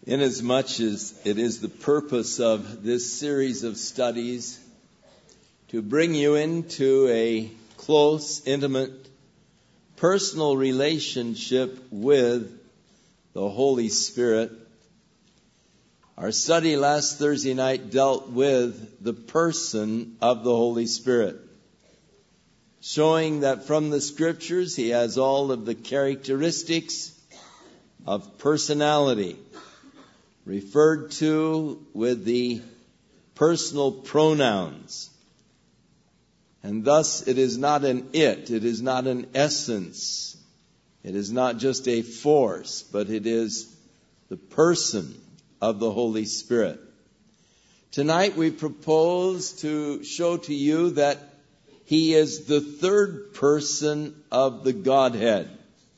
Inasmuch as it is the purpose of this series of studies to bring you into a close, intimate, personal relationship with the Holy Spirit. Our study last Thursday night dealt with the person of the Holy Spirit, showing that from the Scriptures He has all of the characteristics of personality, referred to with the personal pronouns. And thus it is not an it is not an essence, it is not just a force, but it is the person of the Holy Spirit. Tonight we propose to show to you that He is the third person of the Godhead.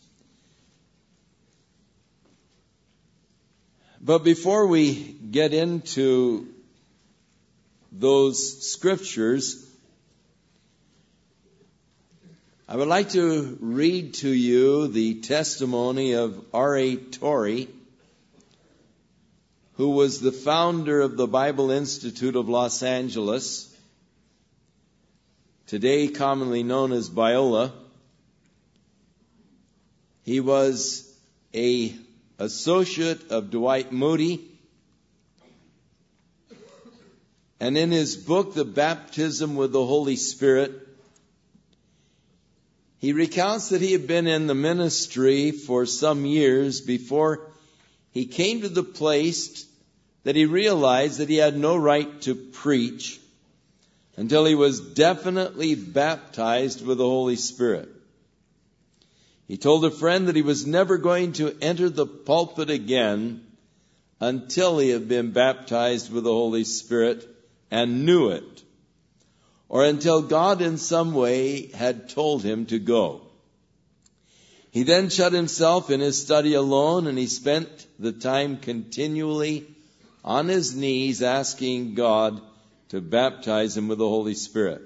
But before we get into those scriptures, I would like to read to you the testimony of R.A. Torrey, who was the founder of the Bible Institute of Los Angeles, today commonly known as Biola. He was an associate of Dwight Moody, and in his book, The Baptism with the Holy Spirit, he recounts that he had been in the ministry for some years before he came to the place that he realized that he had no right to preach until he was definitely baptized with the Holy Spirit. He told a friend that he was never going to enter the pulpit again until he had been baptized with the Holy Spirit and knew it, or until God in some way had told him to go. He then shut himself in his study alone, and he spent the time continually on his knees asking God to baptize him with the Holy Spirit.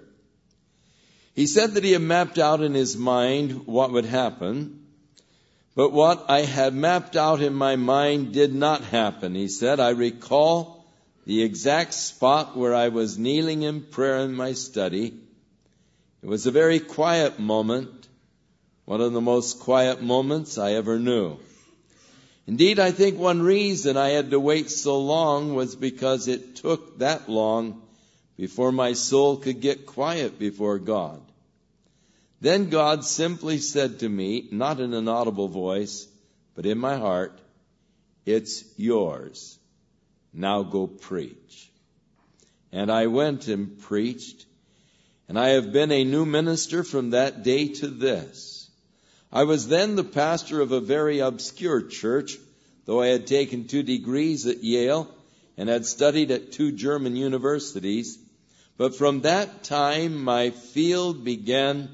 He said that he had mapped out in his mind what would happen, but what I had mapped out in my mind did not happen. He said, I recall the exact spot where I was kneeling in prayer in my study. It was a very quiet moment, one of the most quiet moments I ever knew. Indeed, I think one reason I had to wait so long was because it took that long before my soul could get quiet before God. Then God simply said to me, not in an audible voice, but in my heart, it's yours. Now go preach. And I went and preached, and I have been a new minister from that day to this. I was then the pastor of a very obscure church, though I had taken 2 degrees at Yale and had studied at 2 German universities. But from that time, my field began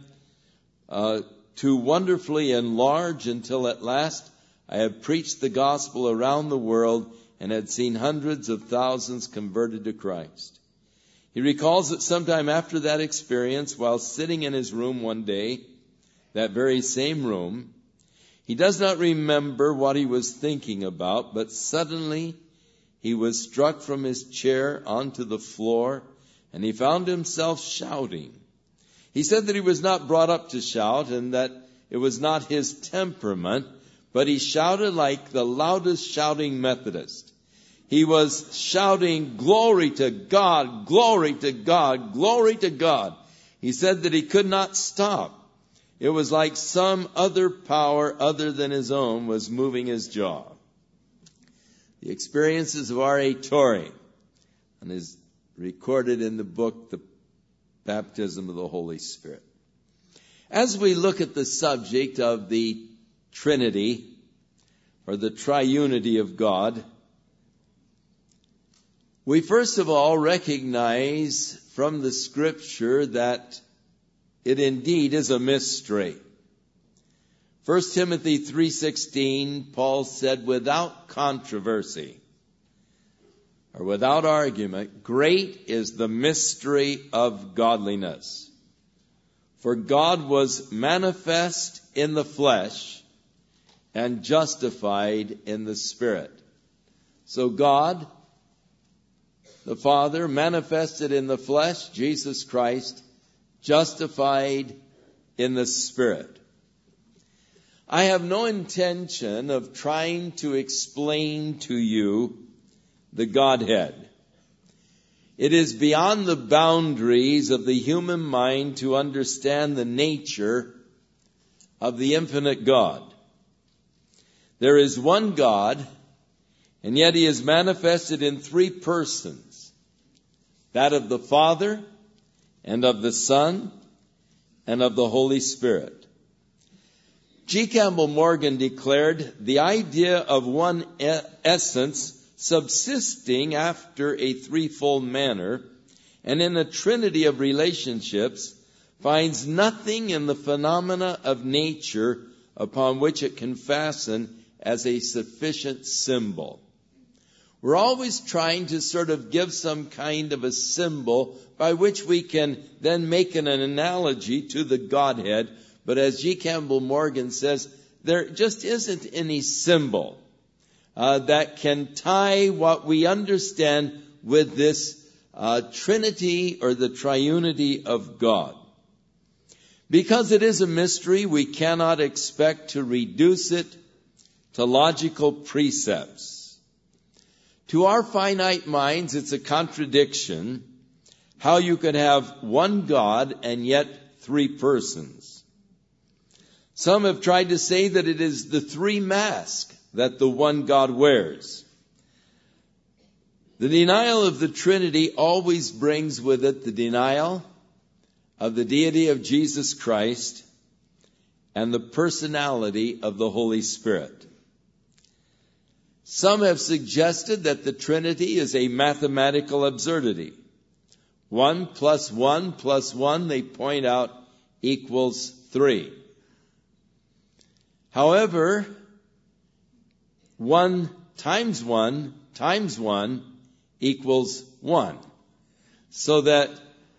to wonderfully enlarge until at last I have preached the gospel around the world and had seen hundreds of thousands converted to Christ. He recalls that sometime after that experience, while sitting in his room one day, that very same room, he does not remember what he was thinking about, but suddenly he was struck from his chair onto the floor, and he found himself shouting. He said that he was not brought up to shout and that it was not his temperament, but he shouted like the loudest shouting Methodist. He was shouting, glory to God, glory to God, glory to God. He said that he could not stop. It was like some other power other than his own was moving his jaw. The experiences of R.A. Torrey and is recorded in the book, The Baptism of the Holy Spirit. As we look at the subject of the Trinity, or the triunity of God, we first of all recognize from the Scripture that it indeed is a mystery. 1 Timothy 3:16, Paul said, without controversy, or without argument, great is the mystery of godliness. For God was manifest in the flesh and justified in the Spirit. So God, the Father, manifested in the flesh, Jesus Christ, justified in the Spirit. I have no intention of trying to explain to you the Godhead. It is beyond the boundaries of the human mind to understand the nature of the infinite God. There is one God, and yet He is manifested in three persons, that of the Father, and of the Son, and of the Holy Spirit. G. Campbell Morgan declared, the idea of one essence subsisting after a threefold manner and in a trinity of relationships finds nothing in the phenomena of nature upon which it can fasten as a sufficient symbol. We're always trying to sort of give some kind of a symbol by which we can then make an analogy to the Godhead. But as G. Campbell Morgan says, there just isn't any symbol that can tie what we understand with this Trinity or the triunity of God. Because it is a mystery, we cannot expect to reduce it to logical precepts. To our finite minds, it's a contradiction how you could have one God and yet three persons. Some have tried to say that it is the three masks that the one God wears. The denial of the Trinity always brings with it the denial of the deity of Jesus Christ and the personality of the Holy Spirit. Some have suggested that the Trinity is a mathematical absurdity. 1 plus 1 plus 1, they point out, equals 3. However, 1 times 1 times 1 equals 1. So that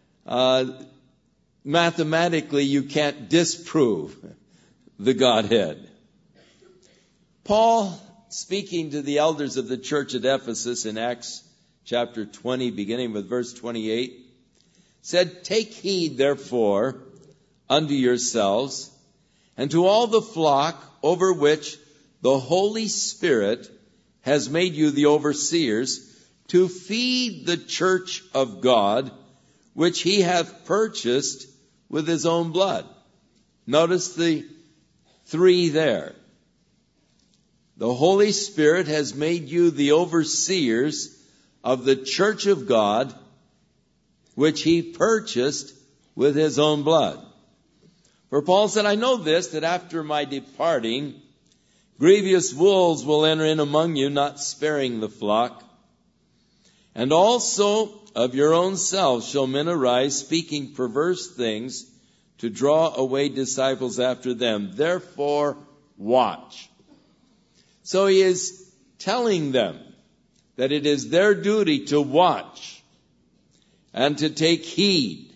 mathematically you can't disprove the Godhead. Paul, speaking to the elders of the church at Ephesus in Acts chapter 20, beginning with verse 28, said, "Take heed, therefore, unto yourselves, and to all the flock over which the Holy Spirit has made you the overseers, to feed the church of God, which He hath purchased with His own blood." Notice the three there. The Holy Spirit has made you the overseers of the church of God, which He purchased with His own blood. For Paul said, "I know this, that after my departing, grievous wolves will enter in among you, not sparing the flock. And also of your own selves shall men arise, speaking perverse things, to draw away disciples after them. Therefore, watch." So he is telling them that it is their duty to watch and to take heed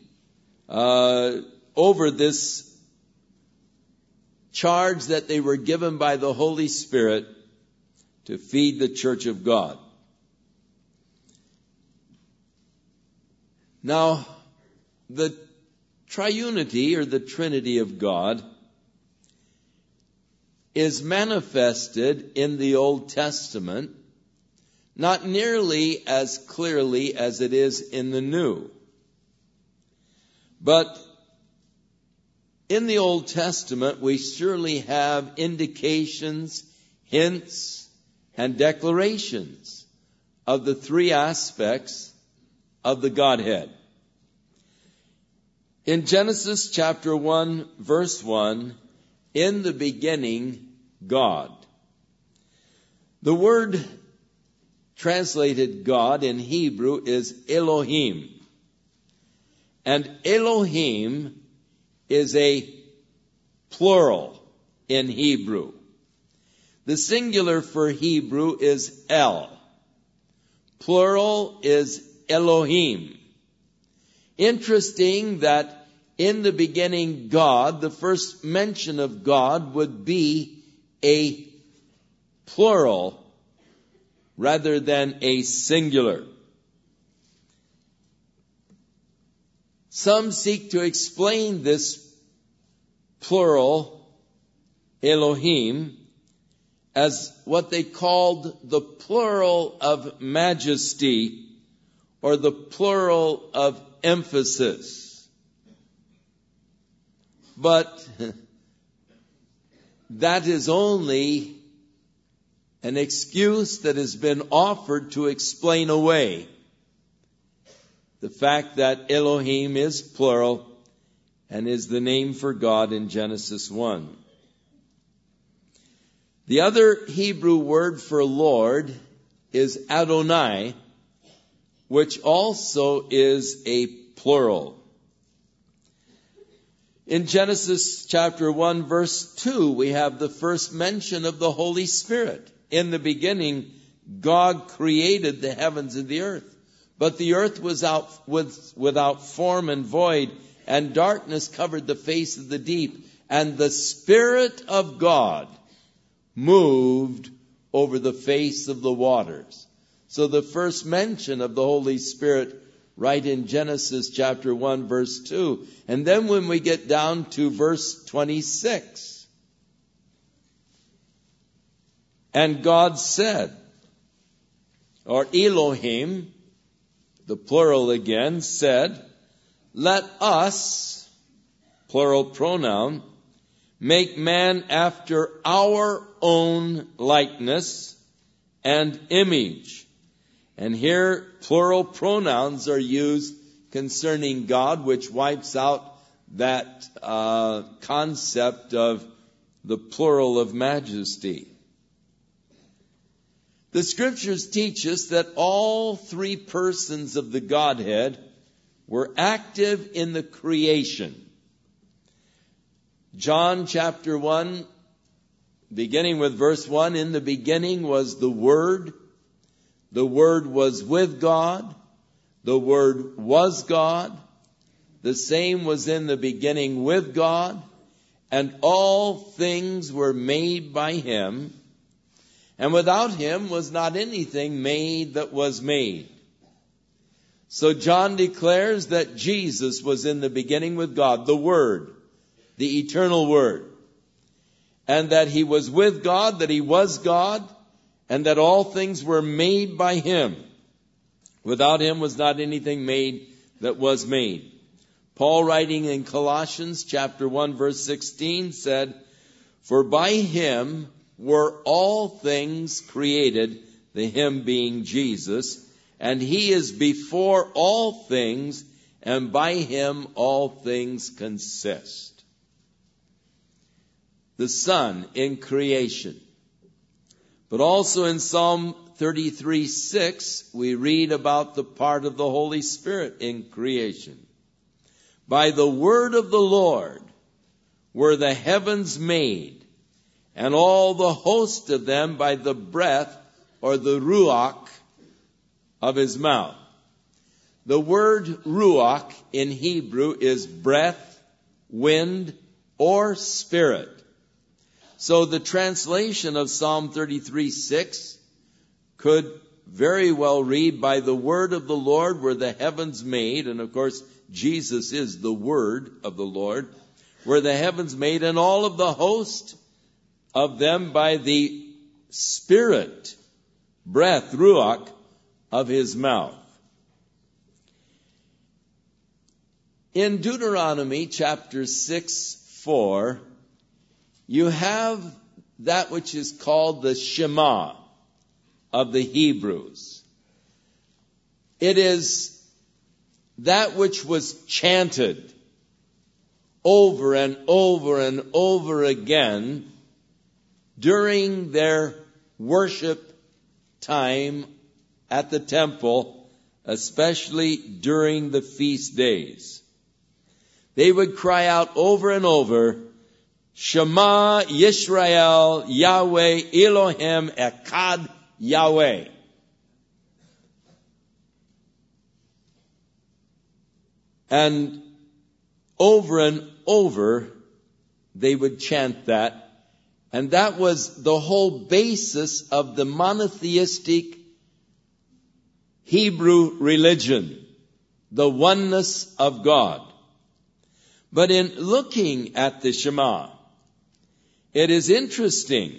over this charge that they were given by the Holy Spirit to feed the church of God. Now, the triunity or the Trinity of God is manifested in the Old Testament, not nearly as clearly as it is in the New. But in the Old Testament, we surely have indications, hints, and declarations of the three aspects of the Godhead. In Genesis chapter 1, verse 1, in the beginning, God. The word translated God in Hebrew is Elohim. And Elohim is a plural in Hebrew. The singular for Hebrew is El. Plural is Elohim. Interesting that in the beginning God, the first mention of God would be a plural rather than a singular. Some seek to explain this plural, Elohim, as what they called the plural of majesty or the plural of emphasis. But that is only an excuse that has been offered to explain away the fact that Elohim is plural and is the name for God in Genesis 1. The other Hebrew word for Lord is Adonai, which also is a plural. In Genesis chapter 1 verse 2, we have the first mention of the Holy Spirit. In the beginning, God created the heavens and the earth. But the earth was without form and void, and darkness covered the face of the deep. And the Spirit of God moved over the face of the waters. So the first mention of the Holy Spirit right in Genesis chapter 1 verse 2. And then when we get down to verse 26. And God said, or Elohim, the plural again, said, let us, plural pronoun, make man after our own likeness and image. And here plural pronouns are used concerning God, which wipes out that concept of the plural of majesty. The scriptures teach us that all three persons of the Godhead were active in the creation. John chapter 1, beginning with verse 1, in the beginning was the Word. The Word was with God. The Word was God. The same was in the beginning with God. And all things were made by Him. And without Him was not anything made that was made. So John declares that Jesus was in the beginning with God, the Word, the eternal Word. And that He was with God, that He was God, and that all things were made by Him. Without Him was not anything made that was made. Paul, writing in Colossians chapter 1 verse 16, said, for by Him were all things created, the Him being Jesus, and He is before all things, and by Him all things consist. The Son in creation. But also in Psalm 33:6, we read about the part of the Holy Spirit in creation. By the word of the Lord were the heavens made, and all the host of them by the breath or the ruach of His mouth. The word ruach in Hebrew is breath, wind, or spirit. So the translation of Psalm 33:6 could very well read, by the word of the Lord were the heavens made, and of course Jesus is the word of the Lord, were the heavens made, and all of the host of them by the spirit, breath, ruach, of His mouth. In Deuteronomy chapter 6:4, you have that which is called the Shema of the Hebrews. It is that which was chanted over and over and over again during their worship time at the temple, especially during the feast days. They would cry out over and over, Shema Yisrael Yahweh Elohim Echad Yahweh. And over they would chant that. And that was the whole basis of the monotheistic Hebrew religion, the oneness of God. But in looking at the Shema, it is interesting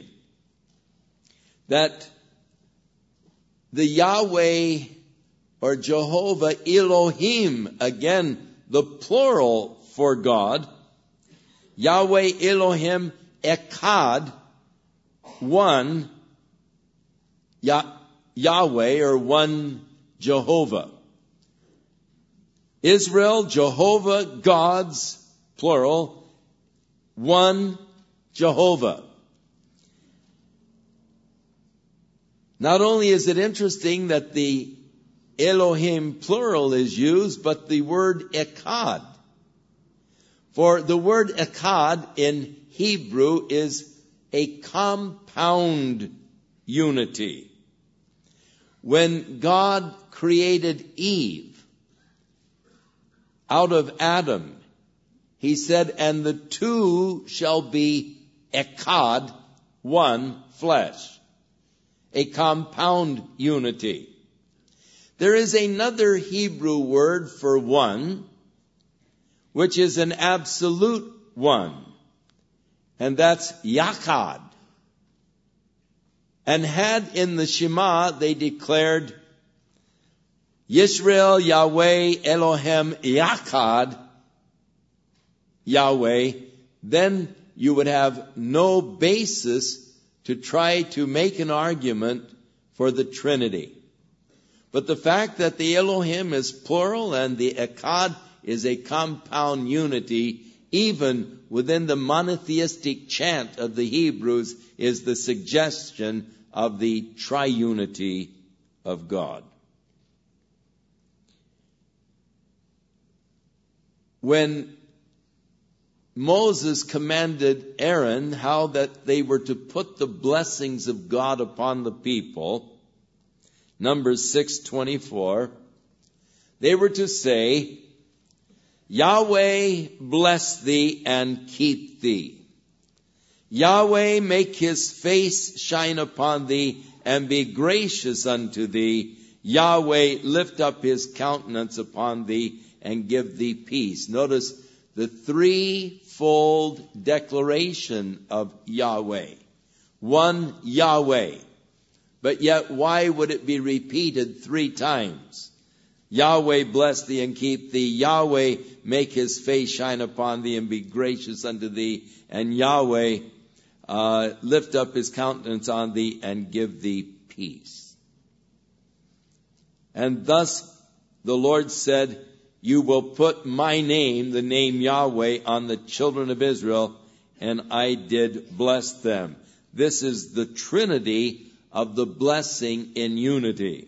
that the Yahweh or Jehovah Elohim, again, the plural for God, Yahweh Elohim Echad, one Yahweh or one Jehovah. Israel, Jehovah, gods, plural, one Jehovah. Not only is it interesting that the Elohim plural is used, but the word Echad. For the word Echad in Hebrew is a compound unity. When God created Eve out of Adam, he said, and the two shall be Echad, one flesh. A compound unity. There is another Hebrew word for one, which is an absolute one, and that's Yachad. And had in the Shema they declared, Yisrael Yahweh Elohim Yachad Yahweh, then you would have no basis to try to make an argument for the Trinity. But the fact that the Elohim is plural and the Echad is a compound unity, even within the monotheistic chant of the Hebrews, is the suggestion of the triunity of God. When Moses commanded Aaron how that they were to put the blessings of God upon the people, Numbers 6:24, they were to say, Yahweh bless thee and keep thee. Yahweh make his face shine upon thee and be gracious unto thee. Yahweh lift up his countenance upon thee and give thee peace. Notice the threefold declaration of Yahweh. One Yahweh. But yet why would it be repeated 3 times? Yahweh bless thee and keep thee. Yahweh make his face shine upon thee and be gracious unto thee. And Yahweh lift up his countenance on thee and give thee peace. And thus the Lord said, you will put my name, the name Yahweh, on the children of Israel, and I did bless them. This is the Trinity of the blessing in unity.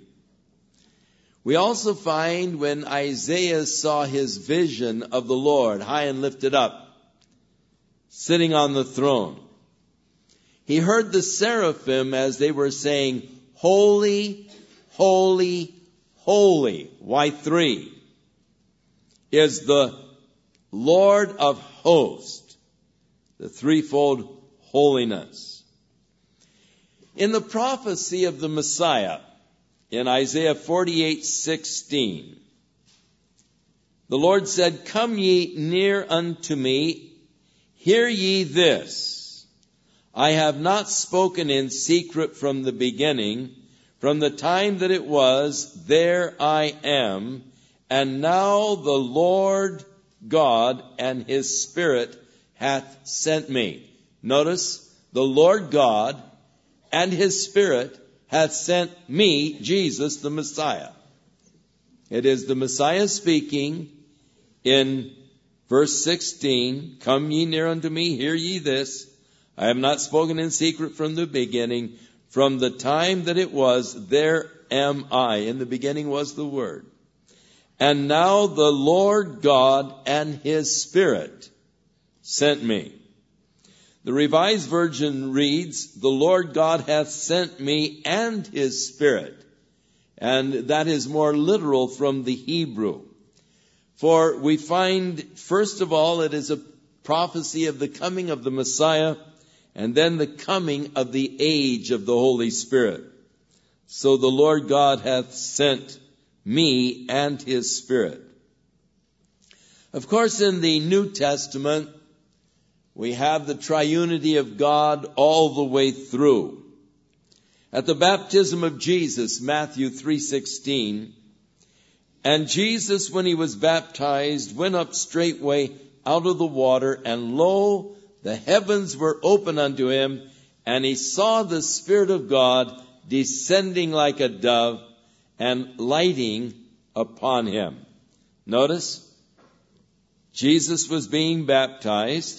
We also find when Isaiah saw his vision of the Lord, high and lifted up, sitting on the throne, he heard the seraphim as they were saying, holy, holy, holy. Why 3? Is the Lord of hosts, the threefold holiness. In the prophecy of the Messiah, in Isaiah 48:16, the Lord said, come ye near unto me, hear ye this. I have not spoken in secret from the beginning, from the time that it was, there I am. And now the Lord God and his Spirit hath sent me. Notice, the Lord God and his Spirit hath sent me, Jesus the Messiah. It is the Messiah speaking in verse 16, come ye near unto me, hear ye this. I have not spoken in secret from the beginning, from the time that it was, there am I. In the beginning was the Word. And now the Lord God and his Spirit sent me. The Revised Version reads, the Lord God hath sent me and his Spirit. And that is more literal from the Hebrew. For we find, first of all, it is a prophecy of the coming of the Messiah, and then the coming of the age of the Holy Spirit. So the Lord God hath sent me and his Spirit. Of course, in the New Testament, we have the triunity of God all the way through. At the baptism of Jesus, Matthew 3:16, and Jesus, when he was baptized, went up straightway out of the water, and lo, the heavens were open unto him, and he saw the Spirit of God descending like a dove and lighting upon him. Notice, Jesus was being baptized,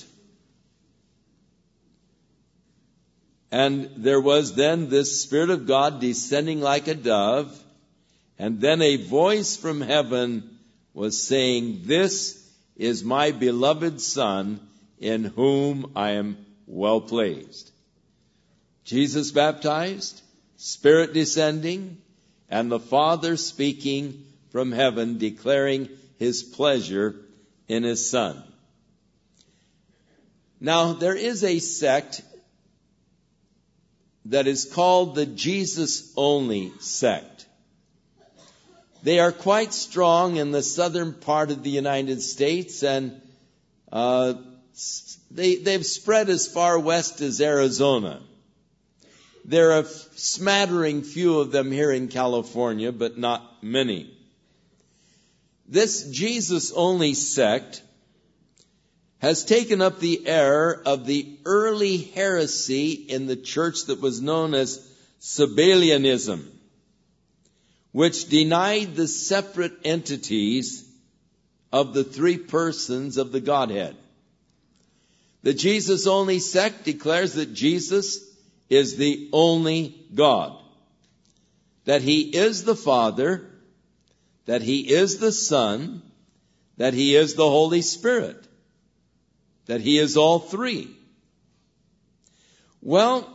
and there was then this Spirit of God descending like a dove, and then a voice from heaven was saying, "This is my beloved Son, in whom I am well pleased." Jesus baptized, Spirit descending, and the Father speaking from heaven, declaring his pleasure in his Son. Now, there is a sect that is called the Jesus-only sect. They are quite strong in the southern part of the United States, and they've spread as far west as Arizona. There are a smattering few of them here in California, but not many. This Jesus-only sect has taken up the error of the early heresy in the church that was known as Sabellianism, which denied the separate entities of the three persons of the Godhead. The Jesus-only sect declares that Jesus is the only God, that he is the Father, that he is the Son, that he is the Holy Spirit, that he is all three. Well,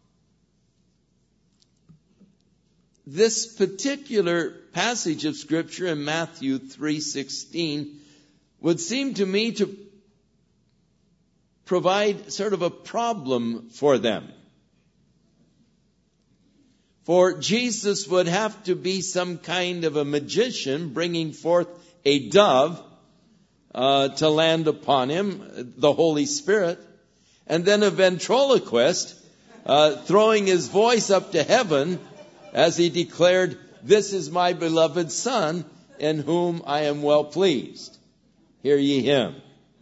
this particular passage of Scripture in Matthew 3:16 would seem to me to provide sort of a problem for them. For Jesus would have to be some kind of a magician bringing forth a dove to land upon him, the Holy Spirit, and then a ventriloquist throwing his voice up to heaven as he declared, "This is my beloved Son, in whom I am well pleased. Hear ye him."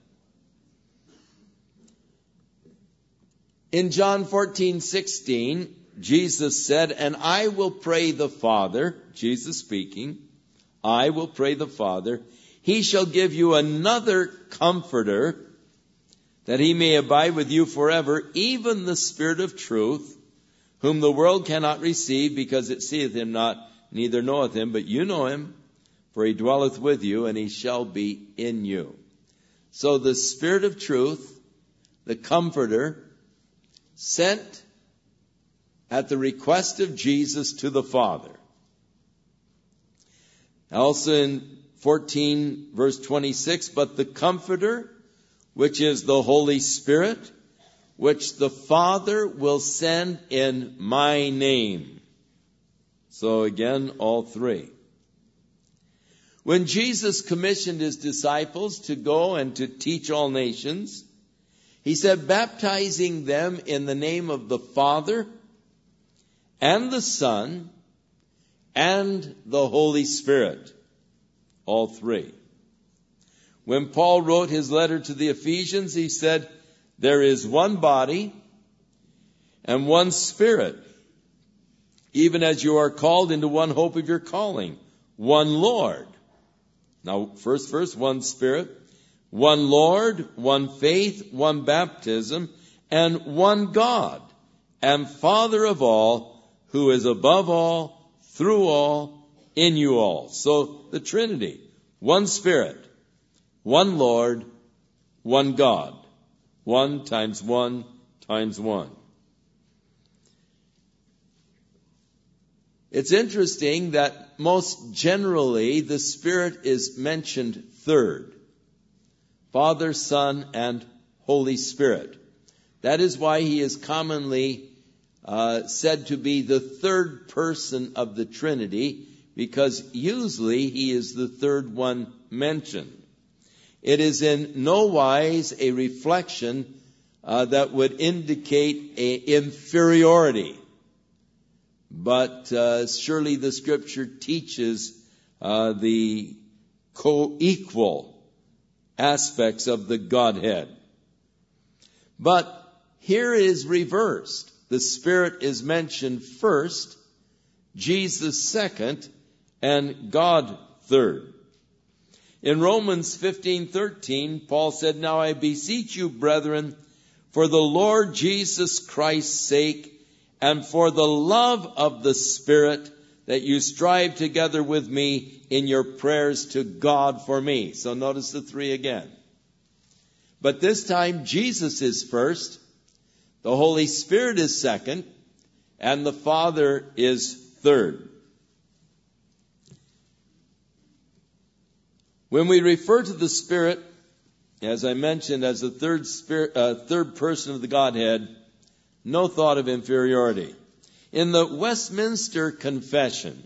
In John 14:16, Jesus said, "And I will pray the Father," Jesus speaking, "I will pray the Father, he shall give you another comforter, that he may abide with you forever, even the Spirit of truth, whom the world cannot receive, because it seeth him not, neither knoweth him, but you know him, for he dwelleth with you, and he shall be in you." So the Spirit of truth, the Comforter, sent at the request of Jesus to the Father. Also in 14 verse 26, "But the Comforter, which is the Holy Spirit, which the Father will send in my name." So again, all three. When Jesus commissioned his disciples to go and to teach all nations, he said, baptizing them in the name of the Father and the Son and the Holy Spirit. All three. When Paul wrote his letter to the Ephesians, he said, "There is one body and one Spirit, even as you are called into one hope of your calling, one Lord." Now, first verse, one Spirit, one Lord, one faith, one baptism, and one God and Father of all, who is above all, through all, in you all. So the Trinity, one Spirit, one Lord, one God. 1 times 1 times 1. It's interesting that most generally the Spirit is mentioned third. Father, Son, and Holy Spirit. That is why he is commonly said to be the third person of the Trinity, because usually he is the third one mentioned. It is in no wise a reflection that would indicate inferiority. But surely the Scripture teaches the co-equal aspects of the Godhead. But here is reversed. The Spirit is mentioned first, Jesus second, and God third. In Romans 15:13, Paul said, "Now I beseech you, brethren, for the Lord Jesus Christ's sake, and for the love of the Spirit, that you strive together with me in your prayers to God for me." So notice the three again. But this time Jesus is first, the Holy Spirit is second, and the Father is third. When we refer to the Spirit, as I mentioned, as the third person of the Godhead, no thought of inferiority. In the Westminster Confession,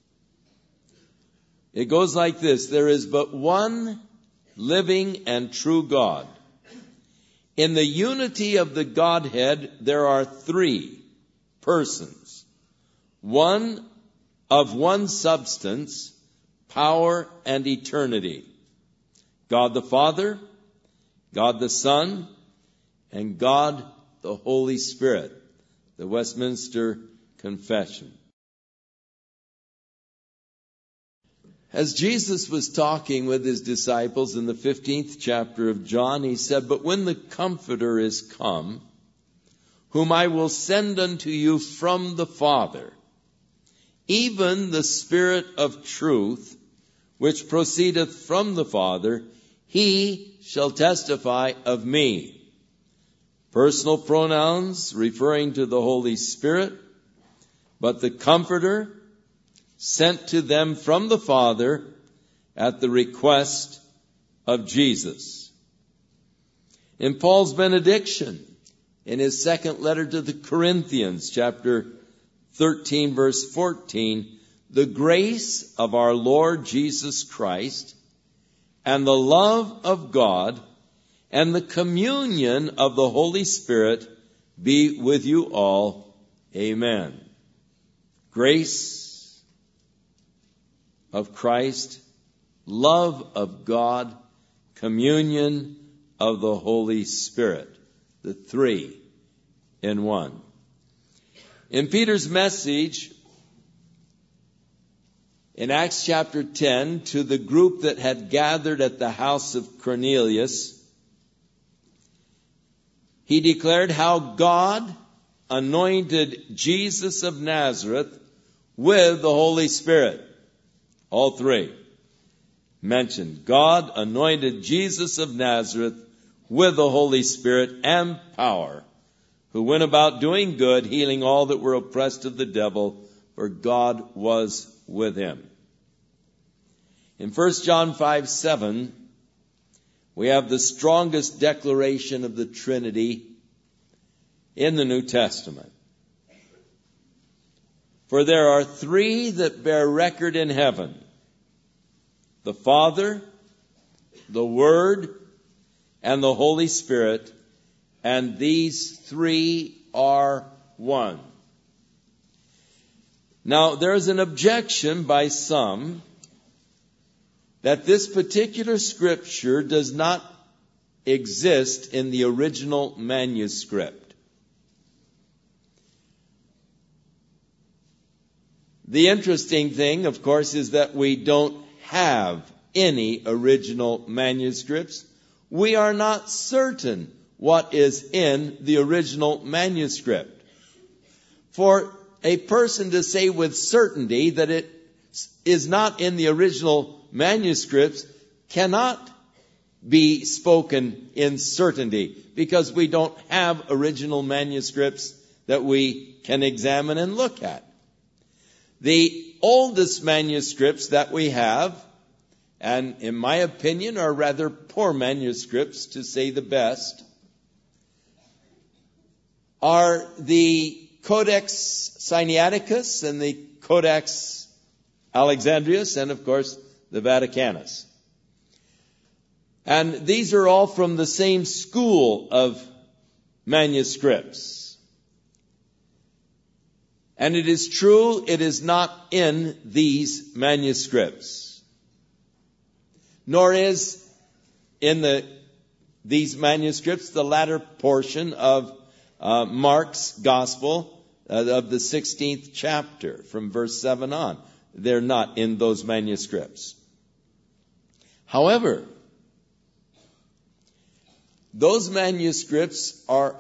it goes like this: there is but one living and true God. In the unity of the Godhead, there are three persons, one of one substance, power and eternity: God the Father, God the Son, and God the Holy Spirit. The Westminster Confession. As Jesus was talking with his disciples in the 15th chapter of John, he said, "But when the Comforter is come, whom I will send unto you from the Father, even the Spirit of truth, which proceedeth from the Father, he shall testify of me." Personal pronouns referring to the Holy Spirit, but the Comforter sent to them from the Father at the request of Jesus. In Paul's benediction, in his second letter to the Corinthians, chapter 13, verse 14, "The grace of our Lord Jesus Christ, and the love of God, and the communion of the Holy Spirit be with you all. Amen." Grace of Christ, love of God, communion of the Holy Spirit. The three in one. In Peter's message in Acts chapter 10 to the group that had gathered at the house of Cornelius, he declared how God anointed Jesus of Nazareth with the Holy Spirit. All three mentioned. God anointed Jesus of Nazareth with the Holy Spirit and power, who went about doing good, healing all that were oppressed of the devil, for God was with him. In 1 John 5:7, we have the strongest declaration of the Trinity in the New Testament. "For there are three that bear record in heaven, the Father, the Word, and the Holy Spirit, and these three are one." Now, there is an objection by some that this particular scripture does not exist in the original manuscript. The interesting thing, of course, is that we don't have any original manuscripts. We are not certain what is in the original manuscript. For a person to say with certainty that it is not in the original manuscripts cannot be spoken in certainty, because we don't have original manuscripts that we can examine and look at. The oldest manuscripts that we have, and in my opinion are rather poor manuscripts to say the best, are the Codex Sinaiticus and the Codex Alexandrius, and of course the Vaticanus. And these are all from the same school of manuscripts. And it is true, it is not in these manuscripts, nor is in these manuscripts the latter portion of Mark's Gospel of the 16th chapter from verse 7 on. They're not in those manuscripts. However, those manuscripts are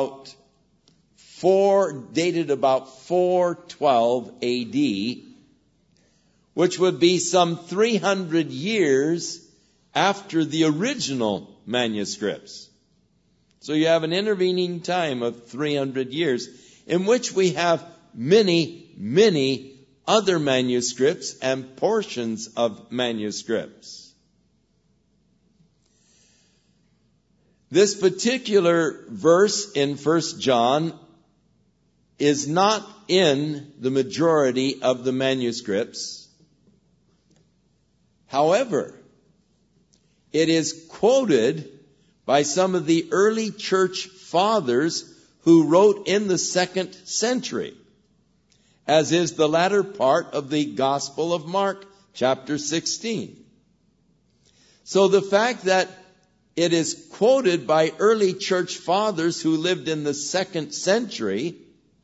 dated about 412 AD, which would be some 300 years after the original manuscripts. So you have an intervening time of 300 years in which we have many, many other manuscripts and portions of manuscripts. This particular verse in 1 John is not in the majority of the manuscripts. However, it is quoted by some of the early church fathers who wrote in the 2nd century, as is the latter part of the Gospel of Mark, chapter 16. So the fact that it is quoted by early church fathers who lived in the 2nd century,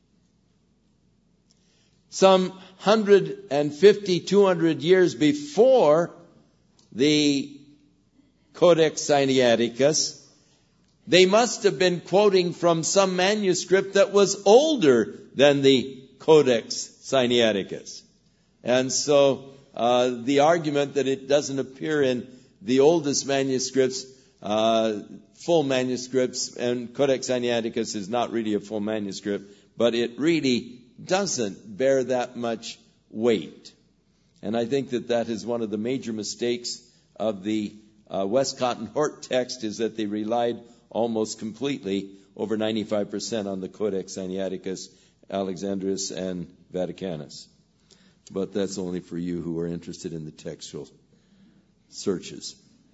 some 150, 200 years before the Codex Sinaiticus, they must have been quoting from some manuscript that was older than the Codex Sinaiticus. And so the argument that it doesn't appear in the oldest manuscripts, full manuscripts, and Codex Sinaiticus is not really a full manuscript, but it really doesn't bear that much weight. And I think that is one of the major mistakes of the Westcott and Hort text, is that they relied almost completely, over 95%, on the Codex Sinaiticus, Alexandrius, and Vaticanus. But that's only for you who are interested in the textual searches.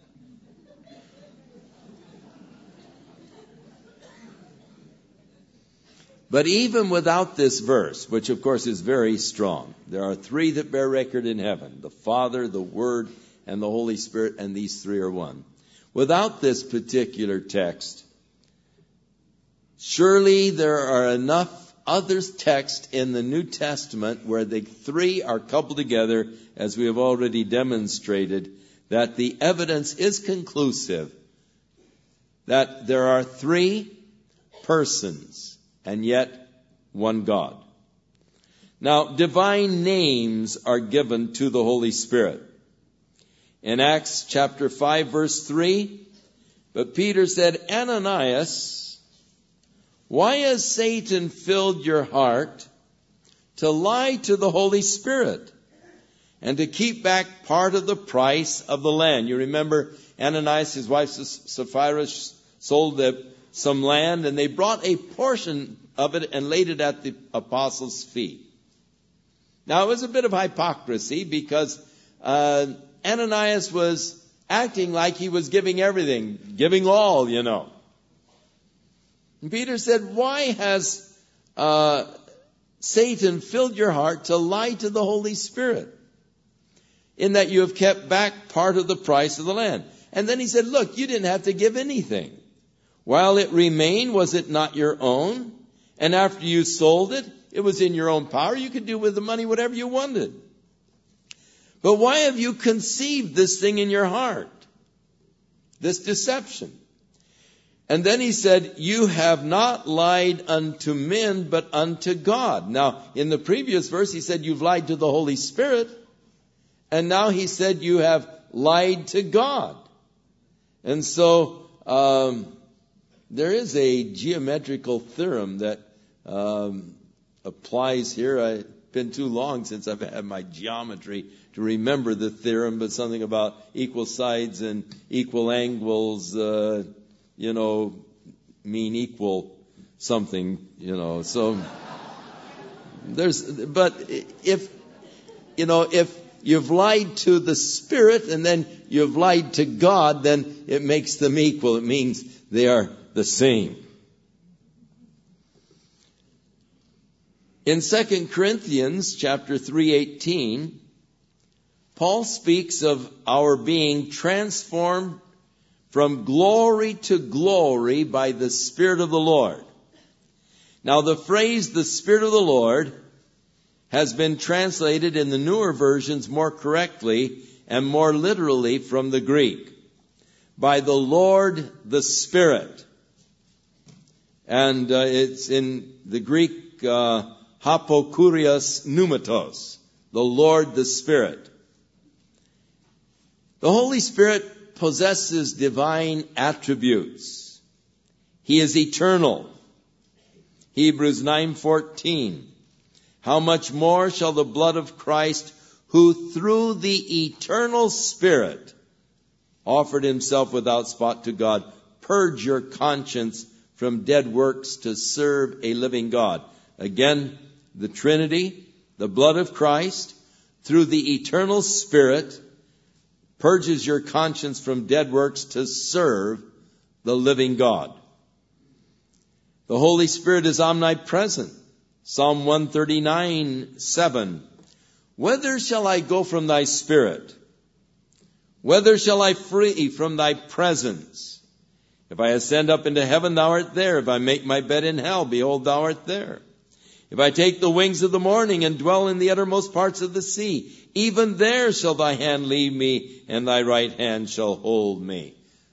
But even without this verse, which of course is very strong, there are three that bear record in heaven: the Father, the Word, and the Holy Spirit, and these three are one. Without this particular text, surely there are enough other texts in the New Testament where the three are coupled together, as we have already demonstrated, that the evidence is conclusive that there are three persons and yet one God. Now, divine names are given to the Holy Spirit. In Acts chapter 5, verse 3, but Peter said, Ananias, why has Satan filled your heart to lie to the Holy Spirit and to keep back part of the price of the land? You remember Ananias, his wife Sapphira, sold some land, and they brought a portion of it and laid it at the apostles' feet. Now, it was a bit of hypocrisy, because Ananias was acting like he was giving everything, giving all, you know. And Peter said, why has Satan filled your heart to lie to the Holy Spirit, in that you have kept back part of the price of the land? And then he said, look, you didn't have to give anything. While it remained, was it not your own? And after you sold it, it was in your own power. You could do with the money whatever you wanted. But why have you conceived this thing in your heart? This deception. And then he said, you have not lied unto men, but unto God. Now, in the previous verse, he said, you've lied to the Holy Spirit. And now he said, you have lied to God. And so, there is a geometrical theorem that applies here. It's been too long since I've had my geometry to remember the theorem, but something about equal sides and equal angles, mean equal something, So but if you've lied to the Spirit and then you've lied to God, then it makes them equal. It means they are the same. In 2 Corinthians chapter 3:18, Paul speaks of our being transformed from glory to glory by the Spirit of the Lord. Now the phrase, the Spirit of the Lord, has been translated in the newer versions more correctly and more literally from the Greek. By the Lord, the Spirit. And it's in the Greek, Hapokurios pneumatos, the Lord, the Spirit. The Holy Spirit possesses divine attributes. He is eternal. Hebrews 9:14. How much more shall the blood of Christ, who through the eternal Spirit offered himself without spot to God, purge your conscience from dead works to serve a living God. Again, the Trinity, the blood of Christ, through the eternal Spirit, purges your conscience from dead works to serve the living God. The Holy Spirit is omnipresent. Psalm 139:7. Whither shall I go from thy Spirit? Whither shall I flee from thy presence? If I ascend up into heaven, thou art there. If I make my bed in hell, behold, thou art there. If I take the wings of the morning and dwell in the uttermost parts of the sea, even there shall thy hand lead me, and thy right hand shall hold me.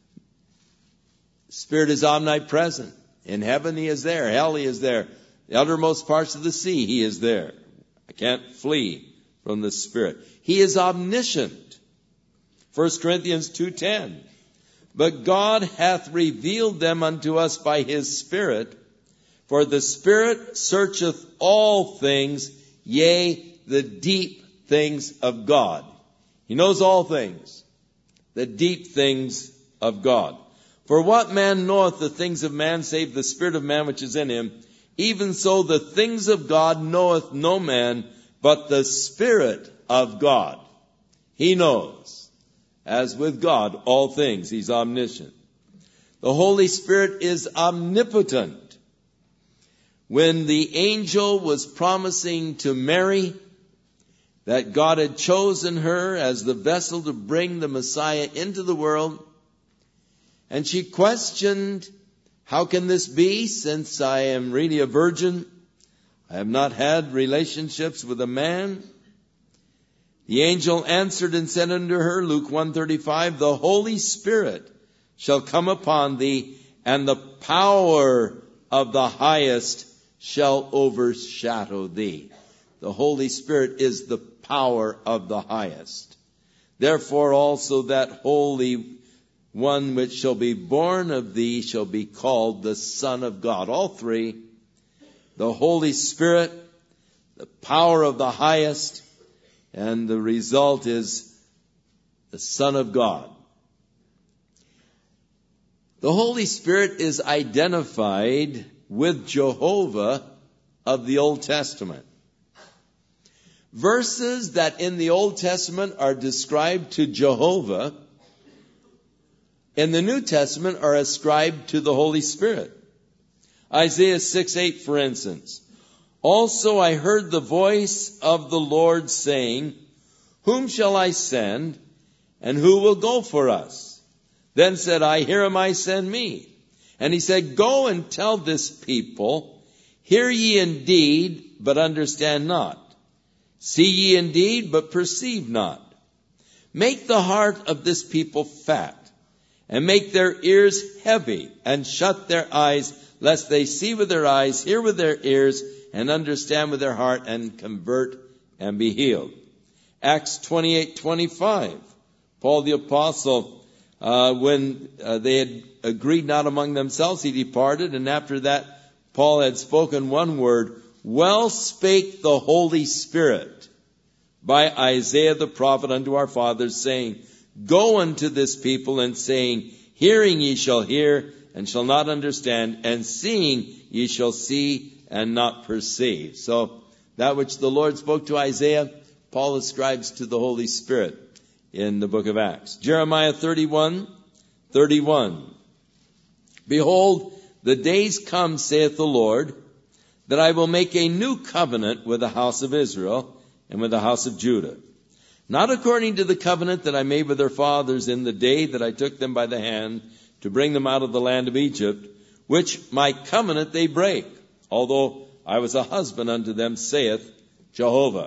Spirit is omnipresent. In heaven he is there. Hell he is there. The uttermost parts of the sea he is there. I can't flee from the Spirit. He is omniscient. 1 Corinthians 2:10. But God hath revealed them unto us by his Spirit. For the Spirit searcheth all things, yea, the deep things of God. He knows all things, the deep things of God. For what man knoweth the things of man, save the Spirit of man which is in him? Even so the things of God knoweth no man, but the Spirit of God. He knows, as with God, all things. He's omniscient. The Holy Spirit is omnipotent. When the angel was promising to Mary that God had chosen her as the vessel to bring the Messiah into the world, and she questioned, how can this be, since I am really a virgin? I have not had relationships with a man. The angel answered and said unto her, Luke 1:35, the Holy Spirit shall come upon thee, and the power of the highest shall overshadow thee. The Holy Spirit is the power of the highest. Therefore also that Holy One which shall be born of thee shall be called the Son of God. All three, the Holy Spirit, the power of the highest, and the result is the Son of God. The Holy Spirit is identified with Jehovah of the Old Testament. Verses that in the Old Testament are described to Jehovah, in the New Testament are ascribed to the Holy Spirit. Isaiah 6:8, for instance. Also I heard the voice of the Lord saying, whom shall I send, and who will go for us? Then said I, here am I, send me. And he said, go and tell this people, hear ye indeed, but understand not. See ye indeed, but perceive not. Make the heart of this people fat, and make their ears heavy, and shut their eyes, lest they see with their eyes, hear with their ears, and understand with their heart, and convert and be healed. Acts 28:25. Paul the apostle, when they had agreed not among themselves, he departed, and after that Paul had spoken one word, well spake the Holy Spirit by Isaiah the prophet unto our fathers, saying, go unto this people, and saying, hearing ye shall hear, and shall not understand, and seeing ye shall see, and not perceive. So that which the Lord spoke to Isaiah, Paul ascribes to the Holy Spirit in the book of Acts. Jeremiah 31:31. Behold, the days come, saith the Lord, that I will make a new covenant with the house of Israel and with the house of Judah. Not according to the covenant that I made with their fathers in the day that I took them by the hand to bring them out of the land of Egypt, which my covenant they break, although I was a husband unto them, saith Jehovah.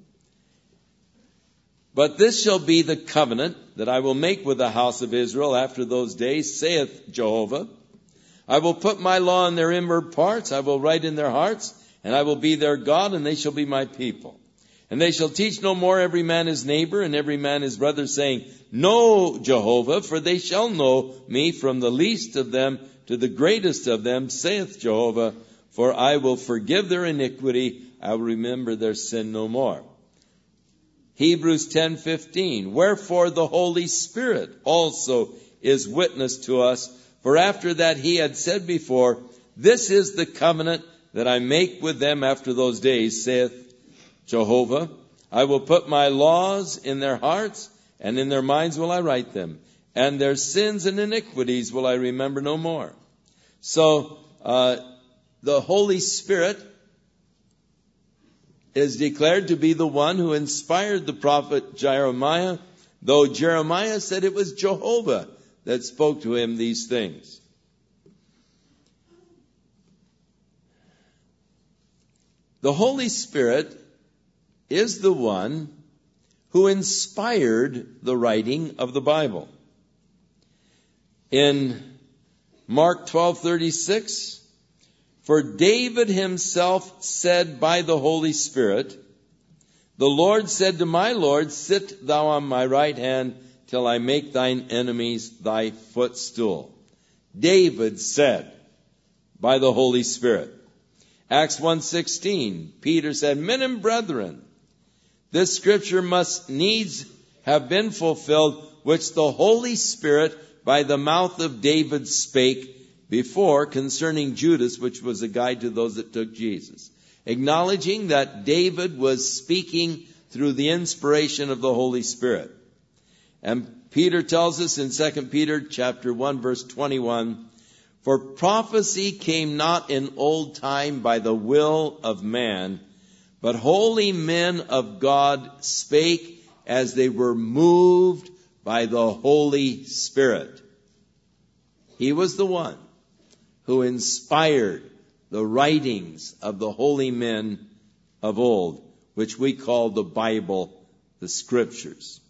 But this shall be the covenant that I will make with the house of Israel after those days, saith Jehovah. I will put my law in their inward parts, I will write in their hearts, and I will be their God, and they shall be my people. And they shall teach no more every man his neighbor and every man his brother, saying, Know Jehovah, for they shall know me from the least of them to the greatest of them, saith Jehovah, for I will forgive their iniquity, I will remember their sin no more. Hebrews 10:15. Wherefore the Holy Spirit also is witness to us, for after that he had said before, This is the covenant that I make with them after those days, saith Jehovah. I will put my laws in their hearts, and in their minds will I write them, and their sins and iniquities will I remember no more. So, the Holy Spirit is declared to be the one who inspired the prophet Jeremiah, though Jeremiah said it was Jehovah that spoke to him these things. The Holy Spirit is the one who inspired the writing of the Bible. In Mark 12:36, for David himself said by the Holy Spirit, The Lord said to my Lord, Sit thou on my right hand till I make thine enemies thy footstool. David said by the Holy Spirit. Acts 1:16, Peter said, Men and brethren, this scripture must needs have been fulfilled, which the Holy Spirit by the mouth of David spake before concerning Judas, which was a guide to those that took Jesus. Acknowledging that David was speaking through the inspiration of the Holy Spirit. And Peter tells us in 2 Peter chapter 1 verse 21, For prophecy came not in old time by the will of man, but holy men of God spake as they were moved by the Holy Spirit. He was the one who inspired the writings of the holy men of old, which we call the Bible, the Scriptures.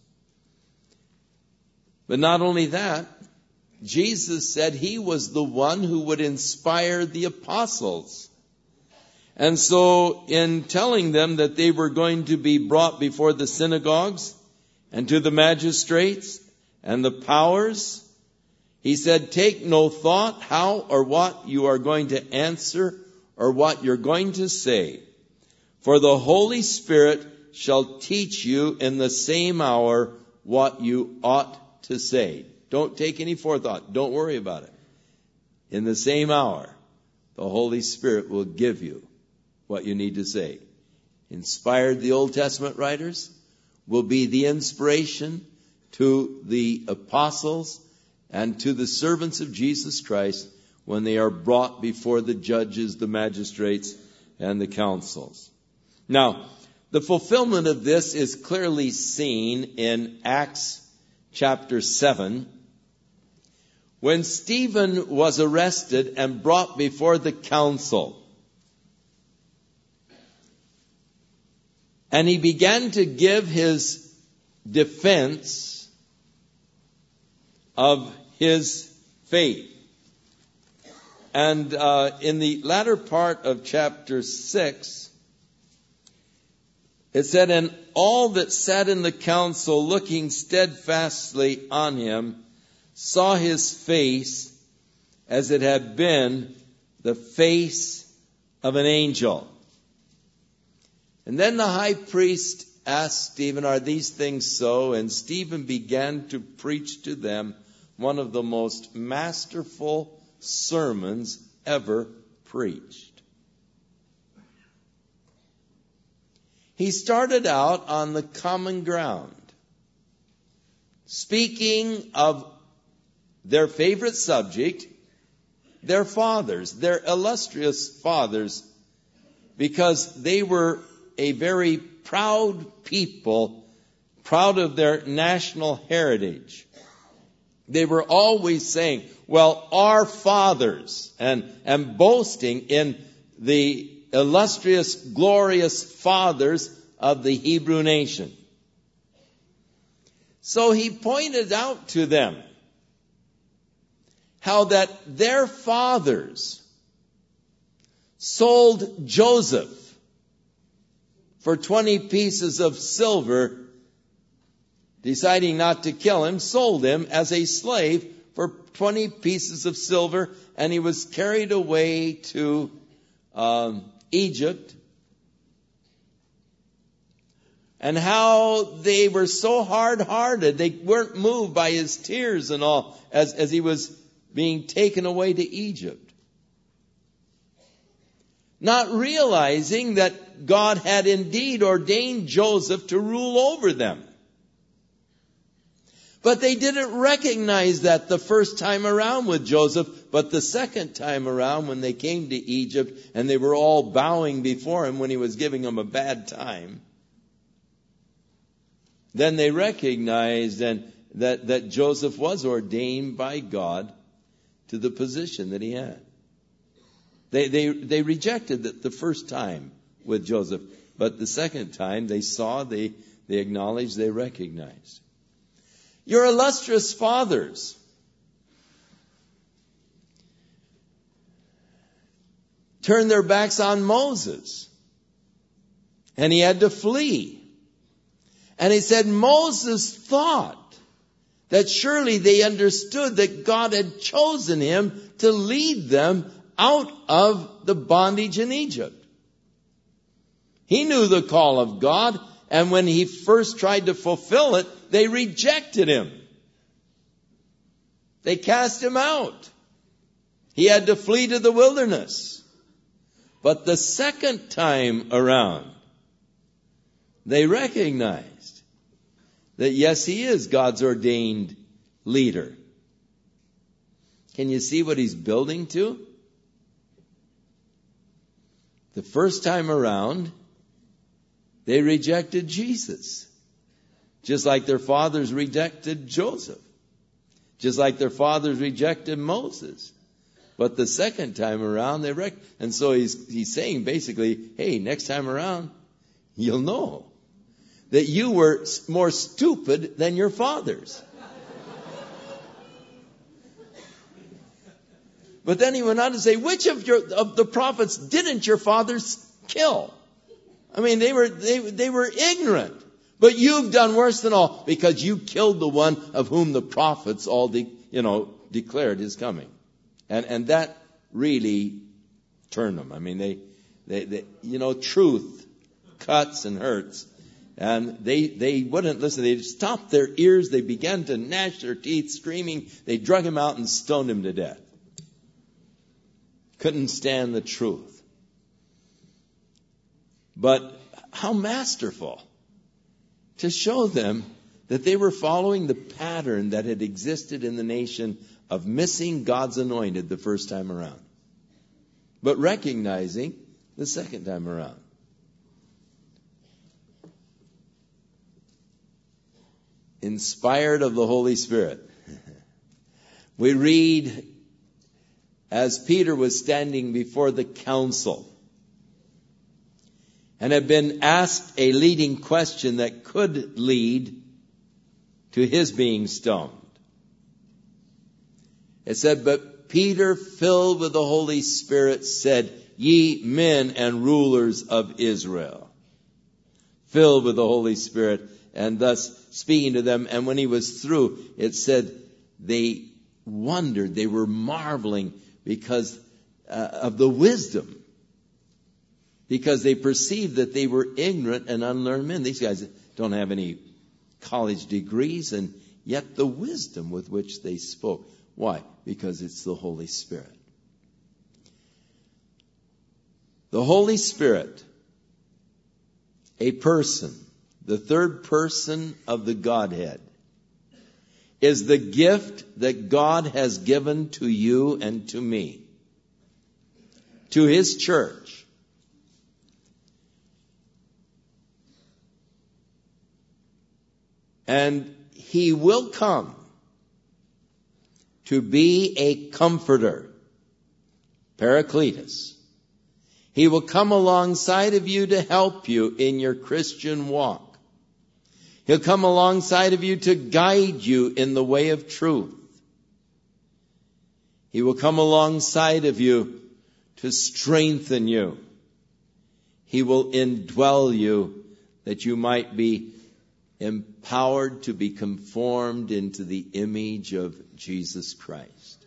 But not only that, Jesus said he was the one who would inspire the apostles. And so in telling them that they were going to be brought before the synagogues and to the magistrates and the powers, he said, Take no thought how or what you are going to answer or what you're going to say. For the Holy Spirit shall teach you in the same hour what you ought to say. Don't take any forethought. Don't worry about it. In the same hour, the Holy Spirit will give you what you need to say. Inspired the Old Testament writers will be the inspiration to the apostles and to the servants of Jesus Christ when they are brought before the judges, the magistrates, and the councils. Now, the fulfillment of this is clearly seen in Acts chapter 7, when Stephen was arrested and brought before the council. And he began to give his defense of his faith. And in the latter part of chapter 6, it said, And all that sat in the council, looking steadfastly on him, saw his face as it had been the face of an angel. And then the high priest asked Stephen, Are these things so? And Stephen began to preach to them one of the most masterful sermons ever preached. he started out on the common ground, speaking of their favorite subject, their fathers, their illustrious fathers, because they were a very proud people, proud of their national heritage. They were always saying, well, our fathers, and boasting in the illustrious, glorious fathers of the Hebrew nation. So he pointed out to them how that their fathers sold Joseph for 20 pieces of silver, deciding not to kill him, sold him as a slave for 20 pieces of silver, and he was carried away to Egypt. And how they were so hard-hearted, they weren't moved by his tears and all, as he was being taken away to Egypt. Not realizing that God had indeed ordained Joseph to rule over them. But they didn't recognize that the first time around with Joseph, but the second time around when they came to Egypt and they were all bowing before him when he was giving them a bad time. Then they recognized that Joseph was ordained by God to the position that he had. They rejected it the first time with Joseph, but the second time they saw, they acknowledged, they recognized. Your illustrious fathers turned their backs on Moses, and he had to flee. And he said Moses thought that surely they understood that God had chosen him to lead them out of the bondage in Egypt. He knew the call of God, and when he first tried to fulfill it, they rejected him. They cast him out. He had to flee to the wilderness. But the second time around, they recognized that yes, he is God's ordained leader. Can you see what he's building to? The first time around, they rejected Jesus. Just like their fathers rejected Joseph. Just like their fathers rejected Moses. But the second time around, and so he's saying basically, hey, next time around, you'll know that you were more stupid than your fathers. But then he went on to say, which of the prophets didn't your fathers kill? I mean, they were ignorant. But you've done worse than all, because you killed the one of whom the prophets all declared his coming. And that really turned them. I mean, they truth cuts and hurts. And they wouldn't listen. They stopped their ears. They began to gnash their teeth, screaming. They drug him out and stoned him to death. Couldn't stand the truth. But how masterful to show them that they were following the pattern that had existed in the nation of missing God's anointed the first time around, but recognizing the second time around. Inspired of the Holy Spirit. We read as Peter was standing before the council and had been asked a leading question that could lead to his being stoned. It said, but Peter, filled with the Holy Spirit, said, ye men and rulers of Israel. Filled with the Holy Spirit, and thus speaking to them. And when he was through, it said they wondered, they were marveling because of the wisdom. Because they perceived that they were ignorant and unlearned men. These guys don't have any college degrees, and yet the wisdom with which they spoke. Why? Because it's the Holy Spirit. The Holy Spirit a person, the third person of the Godhead, is the gift that God has given to you and to me, to His church. And He will come to be a comforter, Paracletus. He will come alongside of you to help you in your Christian walk. He'll come alongside of you to guide you in the way of truth. He will come alongside of you to strengthen you. He will indwell you that you might be empowered to be conformed into the image of Jesus Christ.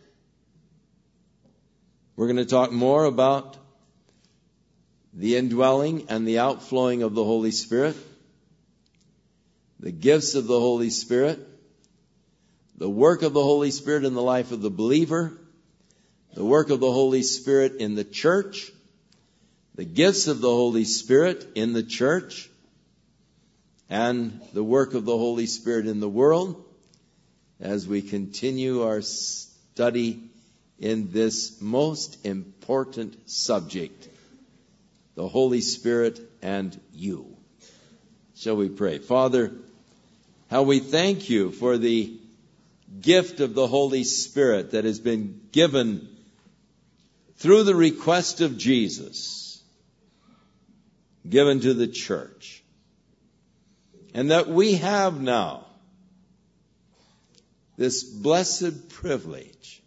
We're going to talk more about the indwelling and the outflowing of the Holy Spirit, the gifts of the Holy Spirit, the work of the Holy Spirit in the life of the believer, the work of the Holy Spirit in the church, the gifts of the Holy Spirit in the church, and the work of the Holy Spirit in the world as we continue our study in this most important subject, the Holy Spirit and you. Shall we pray? Father, how we thank you for the gift of the Holy Spirit that has been given through the request of Jesus, given to the church. And that we have now this blessed privilege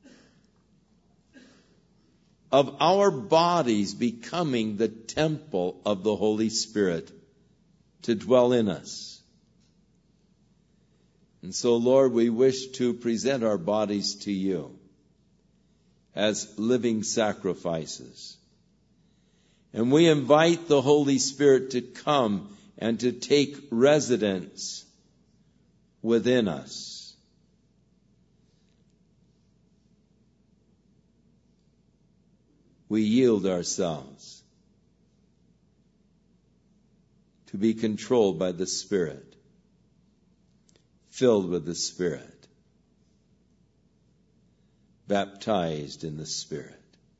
of our bodies becoming the temple of the Holy Spirit to dwell in us. And so, Lord, we wish to present our bodies to you as living sacrifices. And we invite the Holy Spirit to come and to take residence within us. We yield ourselves to be controlled by the Spirit, filled with the Spirit, baptized in the Spirit.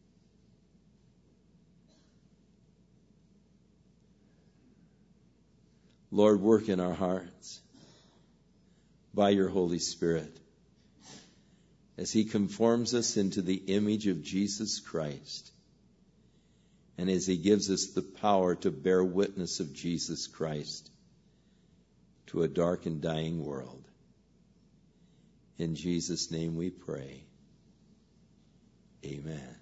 Lord, work in our hearts by your Holy Spirit as He conforms us into the image of Jesus Christ and as He gives us the power to bear witness of Jesus Christ to a dark and dying world. In Jesus' name we pray. Amen.